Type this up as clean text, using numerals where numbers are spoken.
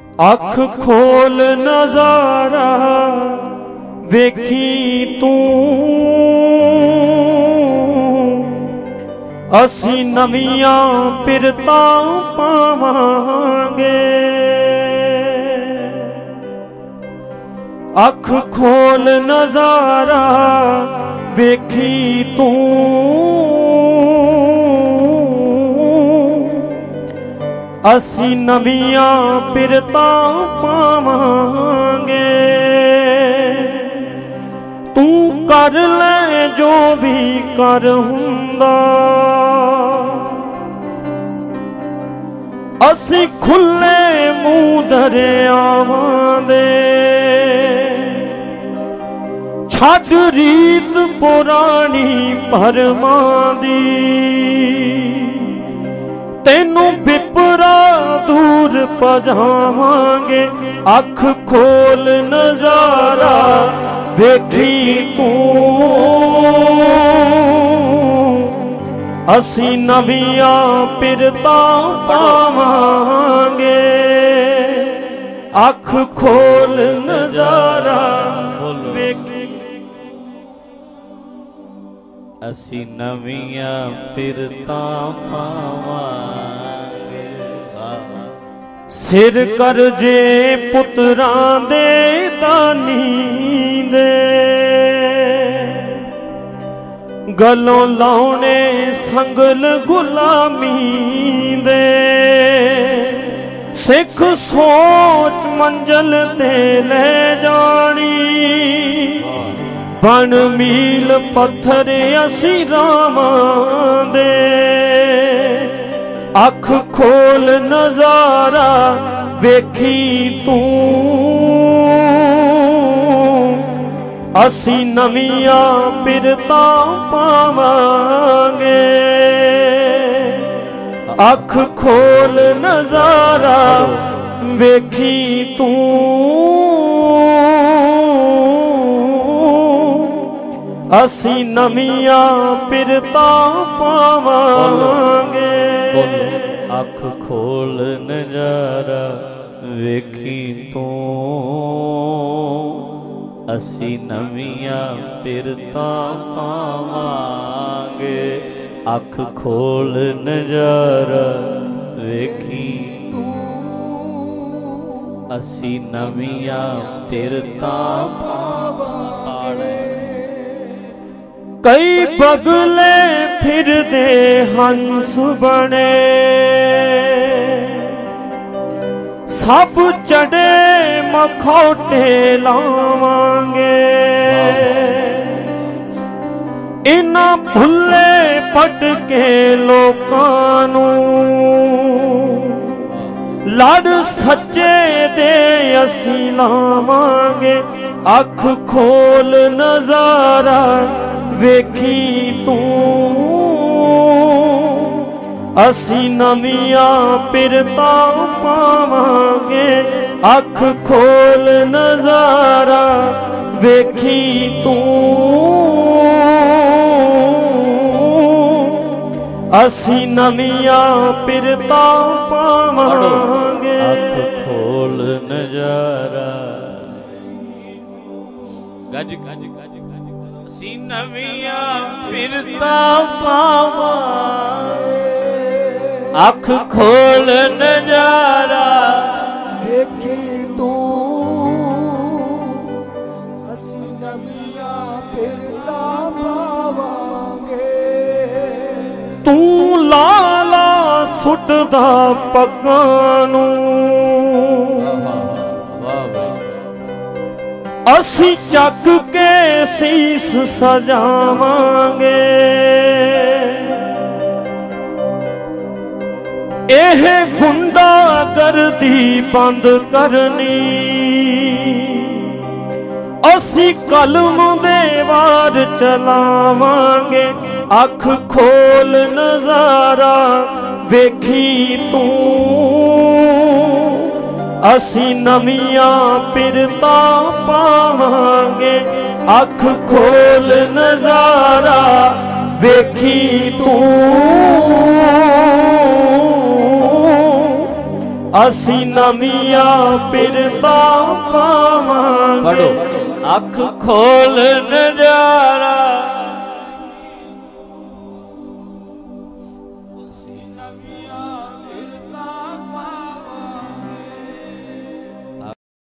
ਅੱਖ ਖੋਲ ਨਜ਼ਾਰਾ ਵੇਖੀ ਤੂੰ, ਅਸੀਂ ਨਵੀਆਂ ਪਿਰਤਾਂ ਪਾਵਾਂਗੇ। ਅੱਖ ਖੋਲ ਨਜ਼ਾਰਾ ਵੇਖੀ ਤੂੰ, ਅਸੀਂ ਨਵੀਆਂ ਪਿਰਤਾਂ ਪਾਵਾਂਗੇ। ਤੂੰ ਕਰ ਲੈ ਜੋ ਵੀ ਕਰ ਹੁੰਦਾ, ਅਸੀਂ ਖੁੱਲੇ ਮੂੰਹ ਦਰਿਆਵਾਂ ਦੇ। ਛੱਡ ਰੀਤ ਪੁਰਾਣੀ ਭਰਮਾਂ ਦੀ, ਤੈਨੂੰ ਵਿਪਰਾ ਦੂਰ ਭਜਾਵਾਂਗੇ। ਅੱਖ ਖੋਲ ਨਜ਼ਾਰਾ ਵੇਖੀ ਤੂੰ, ਅਸੀਂ ਨਵੀਆਂ ਪਿਰਤਾਂ ਪਾਵਾਂਗੇ। ਅੱਖ ਖੋਲ ਨਜ਼ਾਰਾ ਵੇਖੀ, ਅਸੀਂ ਨਵੀਆਂ ਪਿਰਤਾਂ ਪਾਵਾਂਗੇ। ਸਿਰ ਕਰਜੇ ਪੁੱਤਰਾਂ ਦੇ ਦਾਨੀ ਦੇ, ਗਲੋਂ ਲਾਉਣੇ ਸੰਗਲ ਗੁਲਾਮੀ ਦੇ। ਸਿੱਖ ਸੋਚ ਮੰਜ਼ਲ ਤੇ ਲੈ ਜਾਣੀ, ਬਣ ਮੀਲ ਪੱਥਰ ਅਸੀਂ ਰਾਵਾਂ ਦੇ। ਅੱਖ ਖੋਲ ਨਜ਼ਾਰਾ ਵੇਖੀ ਤੂੰ, ਅਸੀਂ ਨਵੀਆਂ ਪਿਰਤਾਂ ਪਾਵਾਂਗੇ। ਅੱਖ ਖੋਲ ਨਜ਼ਾਰਾ ਵੇਖੀ ਤੂੰ, ਅਸੀਂ ਨਵੀਆਂ ਪਿਰਤਾਂ ਪਾਵਾਂਗੇ। ਅੱਖ ਖੋਲ ਨਜ਼ਾਰਾ ਵੇਖੀ ਤੂੰ, ਅਸੀਂ ਨਵੀਆਂ ਪਿਰਤਾਂ ਪਾਵਾਂਗੇ। ਅੱਖ ਖੋਲ ਨਜ਼ਾਰਾ ਵੇਖੀ ਤੂੰ, ਅਸੀਂ ਨਵੀਆਂ ਪਿਰਤਾਂ ਪਾਵਾਂਗੇ। ਕਈ ਬਗਲੇ ਫਿਰਦੇ ਹੰਸ ਬਣੇ, ਸਭ ਚੜੇ ਮਖੌਟੇ ਲਾਵਾਂਗੇ। ਇਨ੍ਹਾਂ ਭੁੱਲੇ ਭਟਕੇ ਲੋਕਾਂ ਨੂੰ, ਲੜ ਸੱਚੇ ਦੇ ਅਸੀਂ ਲਾਵਾਂਗੇ। ਅੱਖ ਖੋਲ ਨਜ਼ਾਰਾ ਵੇਖੀ ਤੂੰ, ਅਸੀਂ ਨਵੀਆਂ ਪਿਰਤਾਂ ਪਾਵਾਂਗੇ। ਅੱਖ ਖੋਲ ਨਜ਼ਾਰਾ ਵੇਖੀ ਤੂੰ, ਅਸੀਂ ਨਵੀਆਂ ਪਿਰਤਾਂ ਪਾਵਾਂਗੇ। ਅੱਖ ਖੋਲ ਨਜ਼ਾਰਾ ਗੱਜ ਗੱਜ ਗੱਜ ਗੱਜ, ਅਸੀਂ ਨਵੀਆਂ ਪਿਰਤਾਂ ਪਾਵਾਂਗੇ। ਅੱਖ ਖੋਲ ਨਜ਼ਾਰਾ ਵੇਖੀ ਤੂੰ, ਅਸੀਂ ਨਵੀਆਂ ਪਿਰਤਾਂ ਪਾਵਾਂਗੇ। ਤੂੰ ਲਾਲਾ ਸੁੱਟਦਾ ਪੱਗਾਂ ਨੂੰ, ਅਸੀਂ ਚੱਕ ਕੇ ਸੀਸ ਸਜਾਵਾਂਗੇ। ਇਹ ਗੁੰਡਾਗਰਦੀ ਬੰਦ ਕਰਨੀ, ਅਸੀਂ ਕਲਮ ਦੇ ਵਾਰ ਚਲਾਵਾਂਗੇ। ਅੱਖ ਖੋਲ ਨਜ਼ਾਰਾ ਵੇਖੀ ਤੂੰ, ਅਸੀਂ ਨਵੀਆਂ ਪਿਰਤਾਂ ਪਾਵਾਂਗੇ। ਅੱਖ ਖੋਲ ਨਜ਼ਾਰਾ ਵੇਖੀ ਤੂੰ, ਅਸੀਂ ਨਵੀਆਂ ਪਿਰਤਾ ਪਾਵਾਂਗੇ। ਪੜੋ ਅੱਖ ਖੋਲ ਨਜ਼ਾਰਾ